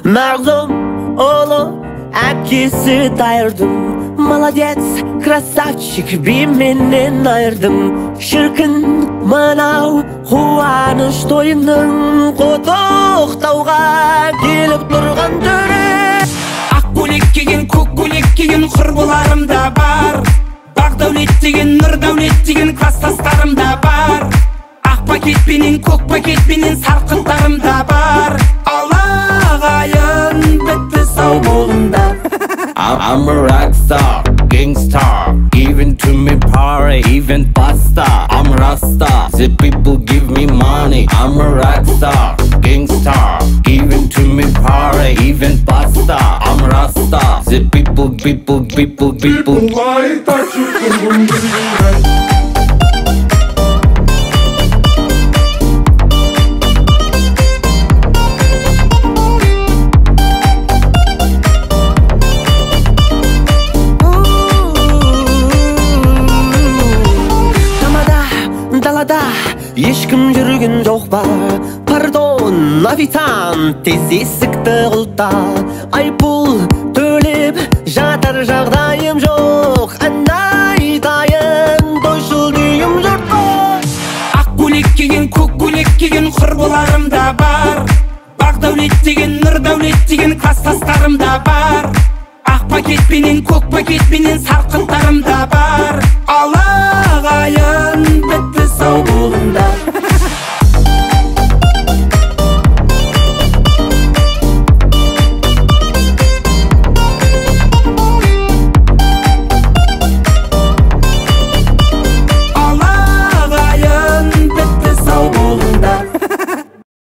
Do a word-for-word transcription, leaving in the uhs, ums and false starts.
Mağlum oğlu әпкесі дайырдым. Молодец, красавчик, би менен айырдым. Шіркін мынау қуаныш тойының құттықтауға келіп тұрған түрі. Ақ көйлек киген, көк көйлек киген құрбыларым да бар. Бақ дәулет деген, нұр дәулет деген кластастарым да бар. Ақ пакетпенен, көк пакетпенен сарқыттарым да бар. Алағайын бітті сау болыңдар. I'm a rock star, gangstar, giving to me power, even pasta. I'm Rasta, the people give me money. I'm a rock star, gangstar, giving to me power, even pasta. I'm Rasta, the people, people, people, people. Why touch you? Ешкім жүрген жоқ ба? Пардон, официант, тез есікті құлта. Айыппұл төлеп жатар жағдайым жоқ. Ән айтайын, тойшыл дүйім жұртқа. Ақ көйлек киген, көк көйлек киген құрбыларым да бар. Бақ дәулет деген, нұр дәулет деген кластастарым да бар. Ақ пакетпенен, көк пакетпенен сарқыттарым да бар. Алағайын бітті сау бол.